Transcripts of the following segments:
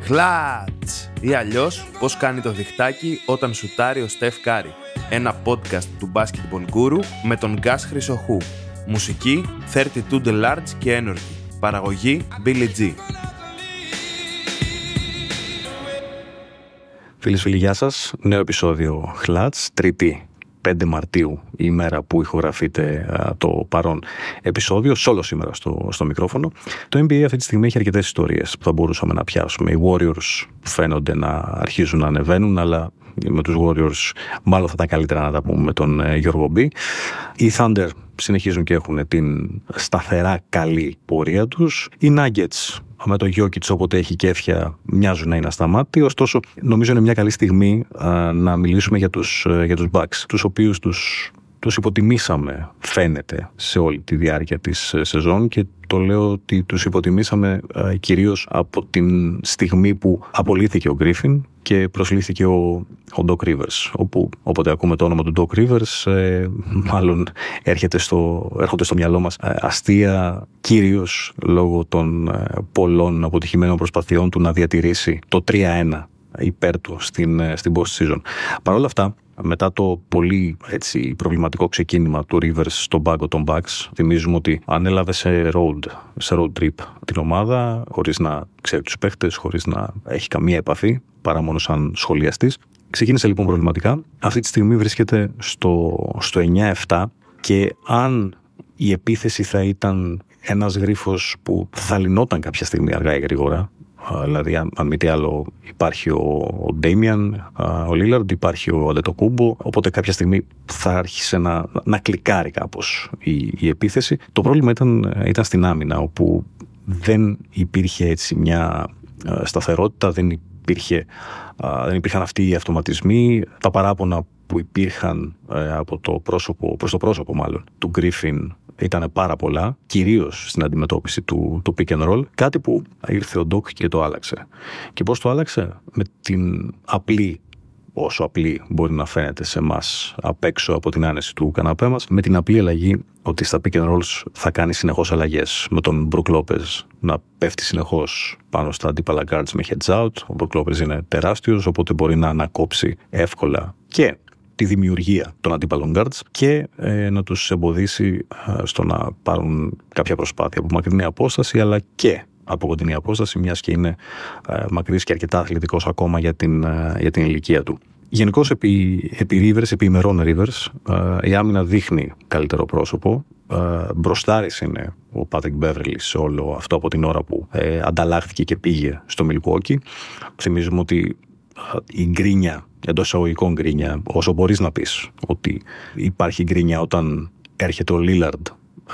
Κλατς! Ή αλλιώς πώς κάνει το διχτάκι όταν σουτάρει ο Στεφ Κάρι. Ένα podcast του Basketball Guru με τον Γκάς Χρυσοχού. Μουσική 32 The Large και Energy. Παραγωγή Billy G. Φίλοι, γεια σας. Νέο επεισόδιο Κλατς, Τρίτη 5 Μαρτίου, η ημέρα που ηχογραφείται το παρόν επεισόδιο, solo σήμερα στο μικρόφωνο. Το NBA αυτή τη στιγμή έχει αρκετές ιστορίες που θα μπορούσαμε να πιάσουμε. Οι Warriors φαίνονται να αρχίζουν να ανεβαίνουν, αλλά με τους Warriors μάλλον θα ήταν καλύτερα να τα πούμε με τον Γιώργο Μπι. Οι Thunder συνεχίζουν και έχουν την σταθερά καλή πορεία τους. Οι Nuggets με τον Jokic όποτε έχει κέφια μοιάζουν να είναι ασταμάτητοι, ωστόσο νομίζω είναι μια καλή στιγμή να μιλήσουμε για τους Bucks, τους οποίους τους υποτιμήσαμε φαίνεται σε όλη τη διάρκεια της σεζόν, και το λέω ότι τους υποτιμήσαμε κυρίως από την στιγμή που απολύθηκε ο Griffin και προσλήφθηκε ο Doc Rivers, όπου όποτε ακούμε το όνομα του Doc Rivers μάλλον έρχονται στο μυαλό μας αστεία, κυρίως λόγω των πολλών αποτυχημένων προσπαθειών του να διατηρήσει το 3-1 υπέρ του στην post-season. Παρ' όλα αυτά, μετά το πολύ προβληματικό ξεκίνημα του Rivers στον πάγκο των Bucks, θυμίζουμε ότι ανέλαβε σε road trip την ομάδα, χωρίς να ξέρει τους παίχτες, χωρίς να έχει καμία επαφή, παρά μόνο σαν σχολιαστής. Ξεκίνησε λοιπόν προβληματικά. Αυτή τη στιγμή βρίσκεται στο 9-7, και αν η επίθεση θα ήταν ένας γρίφος που θα λυνόταν κάποια στιγμή αργά ή γρήγορα, δηλαδή αν μη τι άλλο υπάρχει ο Ντέιμιαν, ο Λίλαρντ, υπάρχει ο Αντετοκούμπο, οπότε κάποια στιγμή θα άρχισε να κλικάρει κάπως η επίθεση. Το πρόβλημα ήταν στην άμυνα, όπου δεν υπήρχε μια σταθερότητα, δεν υπήρχαν αυτοί οι αυτοματισμοί. Τα παράπονα που υπήρχαν από προς το πρόσωπο μάλλον του Griffin ήταν πάρα πολλά, κυρίως στην αντιμετώπιση του pick and roll, κάτι που ήρθε ο Doc και το άλλαξε. Και πώς το άλλαξε? Με την απλή, όσο απλή μπορεί να φαίνεται σε εμάς απ' έξω από την άνεση του καναπέ μας, με την απλή αλλαγή ότι στα pick and rolls θα κάνει συνεχώς αλλαγές, με τον Brook Lopez να πέφτει συνεχώς πάνω στα αντίπαλα guards με heads out. Ο Brook Lopez είναι τεράστιος, οπότε μπορεί να ανακόψει εύκολα και τη δημιουργία των αντίπαλων guards και να τους εμποδίσει στο να πάρουν κάποια προσπάθεια από μακρινή απόσταση, αλλά και από κοντινή απόσταση, μιας και είναι μακρύς και αρκετά αθλητικός ακόμα για την ηλικία του. Γενικώς επί ημερών Rivers, η άμυνα δείχνει καλύτερο πρόσωπο. Μπροστάρης είναι ο Patrick Beverley σε όλο αυτό από την ώρα που ανταλλάχθηκε και πήγε στο Milwaukee. Θυμίζουμε ότι η γκρίνια, εντός εισαγωγικών γκρίνια, όσο μπορείς να πεις ότι υπάρχει γκρίνια όταν έρχεται ο Lillard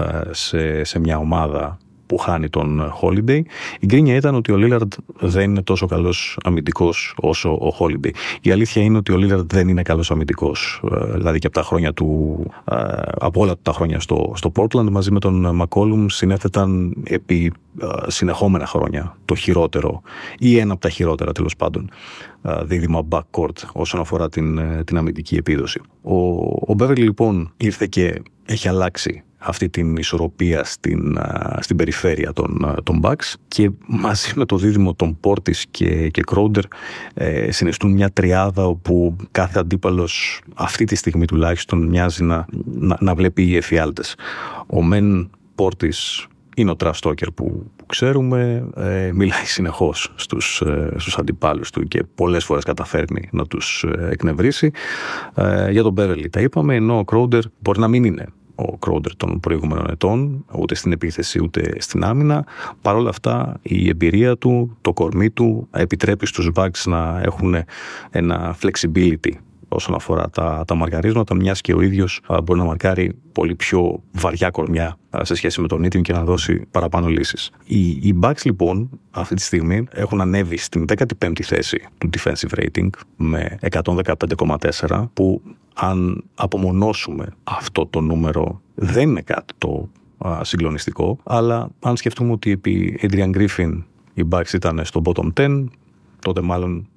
σε μια ομάδα που χάνει τον Holiday, η γκρίνια ήταν ότι ο Lillard δεν είναι τόσο καλός αμυντικός όσο ο Holiday. Η αλήθεια είναι ότι ο Lillard δεν είναι καλός αμυντικός. Δηλαδή και από τα χρόνια από όλα τα χρόνια στο Portland, μαζί με τον McCollum συνέθεταν επί συνεχόμενα χρόνια το χειρότερο ή ένα από τα χειρότερα τέλος πάντων δίδυμα backcourt όσον αφορά την αμυντική επίδοση. Ο Beverley λοιπόν ήρθε και έχει αλλάξει αυτή την ισορροπία στην περιφέρεια των Bucks, και μαζί με το δίδυμο των Portis και Crowder συνιστούν μια τριάδα όπου κάθε αντίπαλος αυτή τη στιγμή τουλάχιστον μοιάζει να βλέπει οι εφιάλτες. Ο Μεν Portis είναι ο Trash Talker που ξέρουμε, μιλάει συνεχώς στους αντιπάλους του και πολλές φορές καταφέρνει να τους εκνευρίσει. Για τον Beverley τα είπαμε, ενώ ο Crowder μπορεί να μην είναι ο Crowder των προηγούμενων ετών, ούτε στην επίθεση ούτε στην άμυνα. Παρ' όλα αυτά η εμπειρία του, το κορμί του επιτρέπει στους Bucks να έχουν ένα flexibility όσον αφορά τα μαρκαρίσματα, μιας και ο ίδιος μπορεί να μαρκάρει πολύ πιο βαριά κορμιά σε σχέση με τον ίδιο και να δώσει παραπάνω λύσεις. Οι Bucks λοιπόν αυτή τη στιγμή έχουν ανέβει στην 15η θέση του defensive rating με 115,4, που αν απομονώσουμε αυτό το νούμερο δεν είναι κάτι το συγκλονιστικό, αλλά αν σκεφτούμε ότι επί Adrian Griffin οι Bucks ήταν στο bottom 10, τότε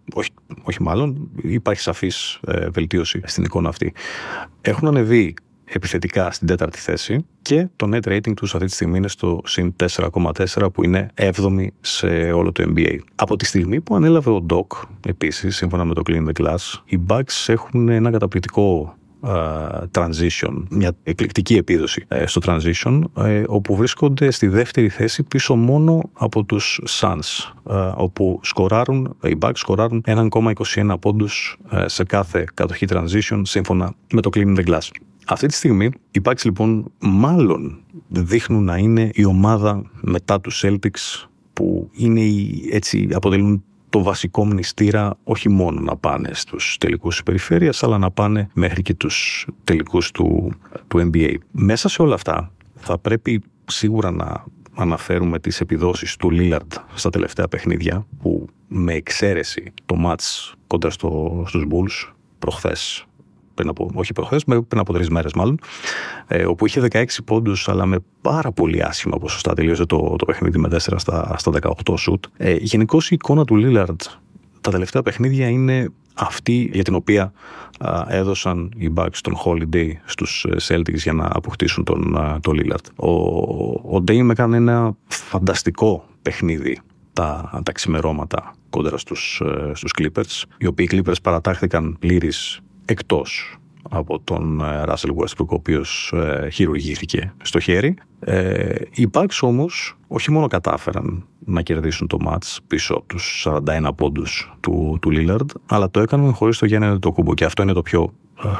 όχι μάλλον, υπάρχει σαφής βελτίωση στην εικόνα αυτή. Έχουν ανεβεί επιθετικά στην 4η θέση και το net rating τους αυτή τη στιγμή είναι στο συν 4,4 που είναι 7η σε όλο το NBA. Από τη στιγμή που ανέλαβε ο Doc, επίσης, σύμφωνα με το Clean the Glass, οι Bucks έχουν ένα καταπληκτικό transition, μια εκπληκτική επίδοση στο transition, όπου βρίσκονται στη δεύτερη θέση πίσω μόνο από τους Suns, όπου οι Bucks σκοράρουν 1,21 πόντους σε κάθε κατοχή transition σύμφωνα με το Clean the Glass. Αυτή τη στιγμή οι Bucks λοιπόν μάλλον δείχνουν να είναι η ομάδα μετά τους Celtics που έτσι αποτελούν το βασικό μνηστήρα όχι μόνο να πάνε στους τελικούς της περιφέρειας, αλλά να πάνε μέχρι και τους τελικούς του NBA. Μέσα σε όλα αυτά θα πρέπει σίγουρα να αναφέρουμε τις επιδόσεις του Lillard στα τελευταία παιχνίδια, που με εξαίρεση το match κόντρα στους Bulls προχθές, πριν από 3 μέρες μάλλον, όπου είχε 16 πόντους αλλά με πάρα πολύ άσχημα ποσοστά τελείωσε το παιχνίδι με 4 στα 18 σουτ. Γενικώς η εικόνα του Lillard τα τελευταία παιχνίδια είναι αυτή για την οποία έδωσαν οι Bucks τον Holiday στους Celtics για να αποκτήσουν τον Lillard. Ο Dame έκανε ένα φανταστικό παιχνίδι τα ξημερώματα κόντρα στους Clippers, οι οποίοι Clippers παρατάχθηκαν πλήρης εκτός από τον Russell Westbrook, ο οποίος χειρουργήθηκε στο χέρι. Οι Bucks όμως όχι μόνο κατάφεραν να κερδίσουν το match πίσω από τους 41 πόντους του Lillard, αλλά το έκαναν χωρίς το Giannis Antetokounmpo, και αυτό είναι το πιο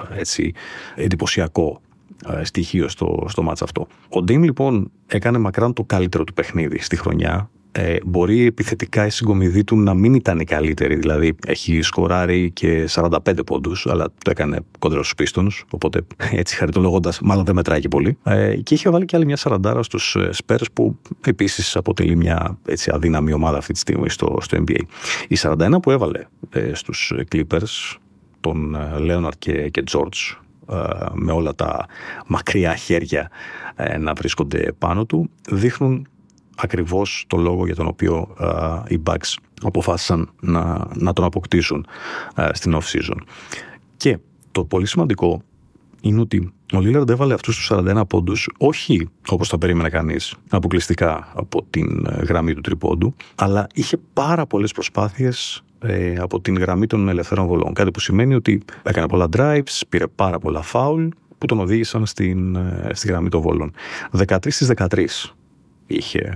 εντυπωσιακό στοιχείο στο match αυτό. Ο Dame λοιπόν έκανε μακράν το καλύτερο του παιχνίδι στη χρονιά. Μπορεί επιθετικά η συγκομιδή του να μην ήταν η καλύτερη, δηλαδή έχει σκοράρει και 45 πόντους, αλλά το έκανε κόντρα στους Pistons, οπότε έτσι χαριτολογώντας μάλλον δεν μετράει και πολύ, και είχε βάλει και άλλη μια 40 στους Spurs, που επίσης αποτελεί μια έτσι αδύναμη ομάδα αυτή τη στιγμή στο NBA. Η 41 που έβαλε στους Clippers, τον Leonard και George, με όλα τα μακριά χέρια να βρίσκονται πάνω του, δείχνουν ακριβώς το λόγο για τον οποίο οι Bucks αποφάσισαν να τον αποκτήσουν στην off-season. Και το πολύ σημαντικό είναι ότι ο Lillard έβαλε αυτούς τους 41 πόντους όχι όπως θα περίμενε κανείς αποκλειστικά από την γραμμή του τρίποντου, αλλά είχε πάρα πολλές προσπάθειες από την γραμμή των ελευθέρων βολών. Κάτι που σημαίνει ότι έκανε πολλά drives, πήρε πάρα πολλά foul που τον οδήγησαν στη γραμμή των βολών. 13 στις 13 είχε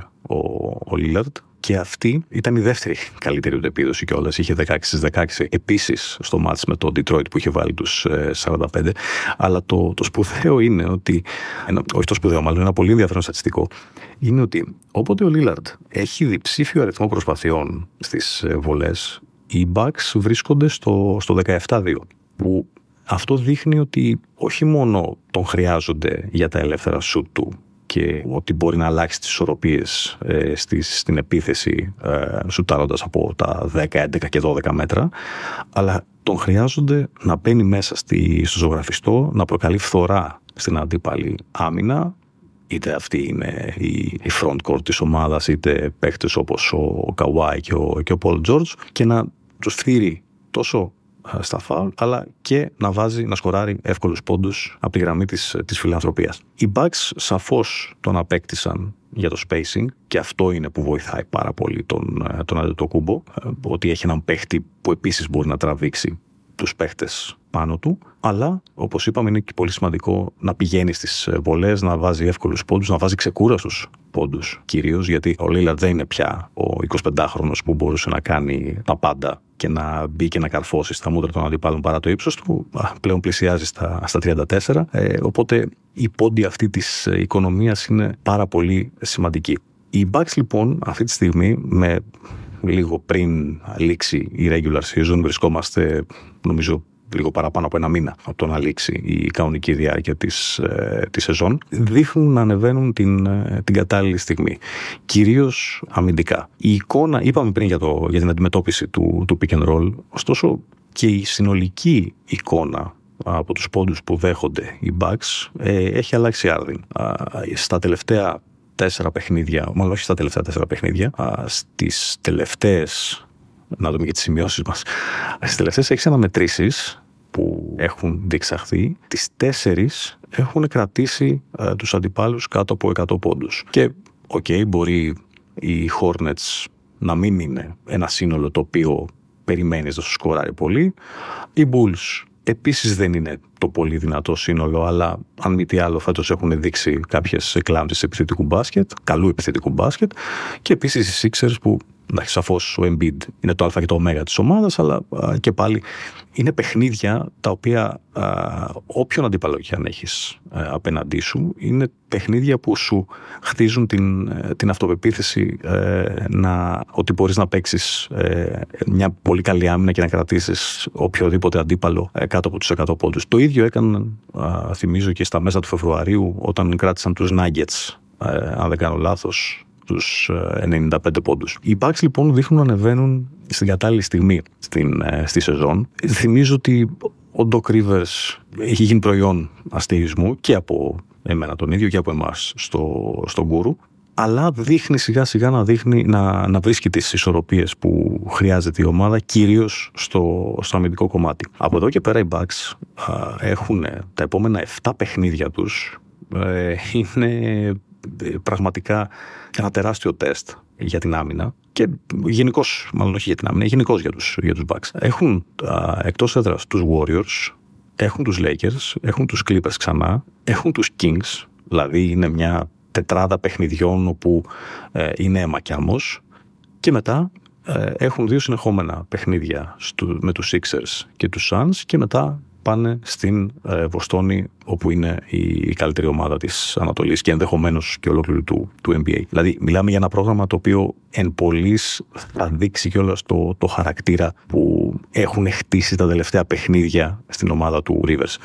ο Lillard, και αυτή ήταν η δεύτερη καλύτερη του επίδοση κιόλας. Είχε 16 στις 16 επίσης στο μάτς με το Detroit που είχε βάλει τους 45. Αλλά το σπουδαίο είναι ότι, όχι το σπουδαίο μάλλον, ένα πολύ ενδιαφέρον στατιστικό, είναι ότι όποτε ο Lillard έχει διψήφιο αριθμό προσπαθειών στις βολές, οι Bucks βρίσκονται στο 17-2, που αυτό δείχνει ότι όχι μόνο τον χρειάζονται για τα ελεύθερα σουτ του και ότι μπορεί να αλλάξει τις ισορροπίες στην επίθεση σουτάροντας από τα 10, 11 και 12 μέτρα, αλλά τον χρειάζονται να μπαίνει μέσα στο ζωγραφιστό, να προκαλεί φθορά στην αντίπαλη άμυνα, είτε αυτή είναι η front court της ομάδας, είτε παίχτες όπως ο Kawhi και ο Paul George, και να τους φθείρει τόσο στα φάουλ, αλλά και να σκοράρει εύκολους πόντους από τη γραμμή της φιλανθρωπίας. Οι Bucks σαφώς τον απέκτησαν για το spacing, και αυτό είναι που βοηθάει πάρα πολύ τον Αντετοκούμπο, ότι έχει έναν παίχτη που επίσης μπορεί να τραβήξει τους παίχτες πάνω του, αλλά όπως είπαμε είναι και πολύ σημαντικό να πηγαίνει στις βολές, να βάζει εύκολους πόντους, να βάζει ξεκούραστους πόντους κυρίως, γιατί ο Lillard δεν είναι πια ο 25χρονος που μπορούσε να κάνει τα πάντα και να μπει και να καρφώσει στα μούτρα των αντιπάλων παρά το ύψος του. Πλέον πλησιάζει στα 34, οπότε η πόντη αυτή της οικονομίας είναι πάρα πολύ σημαντική. Οι Bucks λοιπόν αυτή τη στιγμή, με λίγο πριν λήξει η regular season, βρισκόμαστε νομίζω λίγο παραπάνω από ένα μήνα από το να λήξει η κανονική διάρκεια της σεζόν, δείχνουν να ανεβαίνουν την κατάλληλη στιγμή, κυρίως αμυντικά. Η εικόνα, είπαμε πριν για την αντιμετώπιση του pick and roll, ωστόσο και η συνολική εικόνα από τους πόντους που δέχονται οι Bucks έχει αλλάξει άρδιν. Στα τελευταία 4 παιχνίδια, μάλλον όχι στα τελευταία 4 παιχνίδια, στις τελευταίες, να δούμε και τις σημειώσεις μας, στις τελευταίες 6 αναμετρήσεις που έχουν διεξαχθεί, τις 4 έχουν κρατήσει τους αντιπάλους κάτω από 100 πόντους. Και μπορεί οι Hornets να μην είναι ένα σύνολο το οποίο περιμένεις να σου σκοράρει πολύ. Οι Bulls επίσης δεν είναι το πολύ δυνατό σύνολο, αλλά αν μη τι άλλο φέτος έχουν δείξει κάποιες εκκλάμψεις επιθετικού μπάσκετ, καλού επιθετικού μπάσκετ, και επίσης οι Sixers που σαφώς ο Embiid είναι το α και το ω της ομάδας, αλλά και πάλι είναι παιχνίδια τα οποία όποιον αντίπαλο και αν έχεις απέναντί σου, είναι παιχνίδια που σου χτίζουν την αυτοπεποίθηση ότι μπορείς να παίξεις μια πολύ καλή άμυνα και να κρατήσεις οποιοδήποτε αντίπαλο κάτω από τους 100 πόντους. Το ίδιο έκαναν, θυμίζω, και στα μέσα του Φεβρουαρίου όταν κράτησαν τους Nuggets, αν δεν κάνω λάθος, τους 95 πόντους. Οι Bucks λοιπόν δείχνουν να ανεβαίνουν στην κατάλληλη στιγμή στη σεζόν. Θυμίζω ότι ο Doc Rivers έχει γίνει προϊόν αστεϊσμού και από εμένα τον ίδιο και από εμάς στον Γκούρου, αλλά δείχνει σιγά σιγά να βρίσκει τις ισορροπίες που χρειάζεται η ομάδα, κυρίως στο αμυντικό κομμάτι. Από εδώ και πέρα οι Bucks έχουν τα επόμενα 7 παιχνίδια τους, είναι πραγματικά ένα τεράστιο τεστ για την άμυνα και γενικώς, μάλλον όχι για την άμυνα, γενικώς για τους Bucks. Έχουν εκτός έδρας τους Warriors, έχουν τους Lakers, έχουν τους Clippers ξανά, έχουν τους Kings, δηλαδή είναι μια τετράδα παιχνιδιών όπου είναι αίμα κι άμμος, και μετά έχουν 2 συνεχόμενα παιχνίδια με τους Sixers και τους Suns, και μετά πάνε στην Βοστόνη, όπου είναι η καλύτερη ομάδα της Ανατολής και ενδεχομένως και ολόκληρου του NBA. Δηλαδή μιλάμε για ένα πρόγραμμα το οποίο εν πολλοίς θα δείξει κιόλας το χαρακτήρα που έχουν χτίσει τα τελευταία παιχνίδια στην ομάδα του Rivers.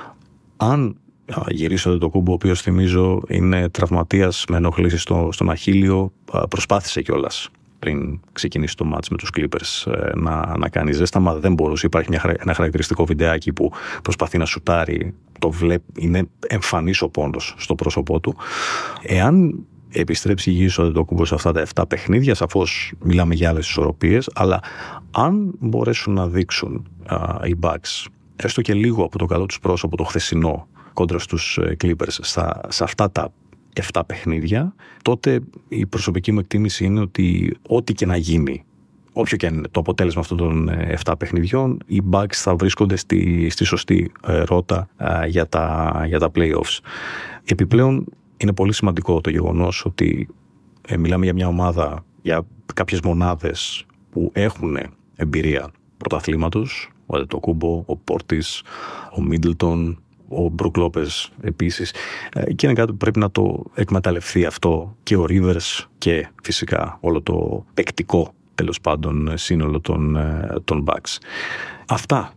Αν γυρίσω το κούμπο, ο οποίος θυμίζω είναι τραυματίας με ενόχληση στον αχίλιο, προσπάθησε κιόλας πριν ξεκινήσει το μάτς με τους Clippers να κάνει ζέσταμα, δεν μπορούσε. Υπάρχει ένα χαρακτηριστικό βιντεάκι που προσπαθεί να σουτάρει, είναι εμφανής ο πόντος στο πρόσωπό του. Εάν επιστρέψει υγιής ο Αντετοκούμπο σε αυτά τα 7 παιχνίδια, σαφώς μιλάμε για άλλες ισορροπίες, αλλά αν μπορέσουν να δείξουν οι Bucks έστω και λίγο από το καλό τους πρόσωπο το χθεσινό κόντρα στους Clippers σε αυτά τα 7 παιχνίδια, τότε η προσωπική μου εκτίμηση είναι ότι ό,τι και να γίνει, όποιο και αν είναι το αποτέλεσμα αυτών των 7 παιχνιδιών, οι Bucks θα βρίσκονται στη σωστή ρότα για τα playoffs. Επιπλέον είναι πολύ σημαντικό το γεγονός ότι μιλάμε για μια ομάδα, για κάποιες μονάδες που έχουν εμπειρία πρωταθλήματος, ο Αντετοκούμπο, ο Πόρτις, ο Μίτλτον, ο Μπρουκ Λόπεζ επίσης, και είναι κάτι που πρέπει να το εκμεταλλευτεί αυτό και ο Rivers και φυσικά όλο το παικτικό, τέλος πάντων, σύνολο των Bucks. Αυτά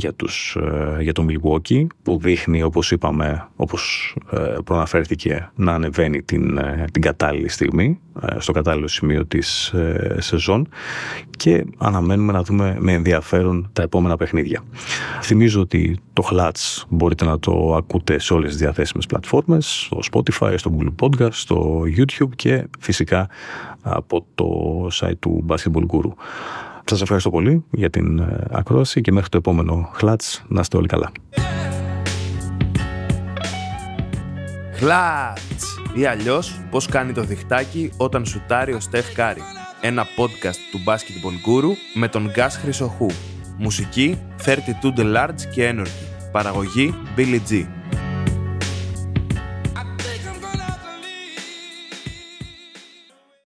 για το Milwaukee, που δείχνει, όπως είπαμε, όπως προαναφέρθηκε, να ανεβαίνει την κατάλληλη στιγμή, στο κατάλληλο σημείο της σεζόν, και αναμένουμε να δούμε με ενδιαφέρον τα επόμενα παιχνίδια. Θυμίζω ότι το Clutch μπορείτε να το ακούτε σε όλες τις διαθέσιμες πλατφόρμες, στο Spotify, στο Google Podcast, στο YouTube και φυσικά από το site του Basketball Guru. Σας ευχαριστώ πολύ για την ακρόαση και μέχρι το επόμενο Clutch να είστε όλοι καλά. Clutch! Ή αλλιώς πώς κάνει το διχτάκι όταν σουτάρει ο Στεφ Κάρι. Ένα podcast του Basketball Guru με τον Γκάς Χρυσοχού. Μουσική 32 The Large και Energy. Παραγωγή Billy G.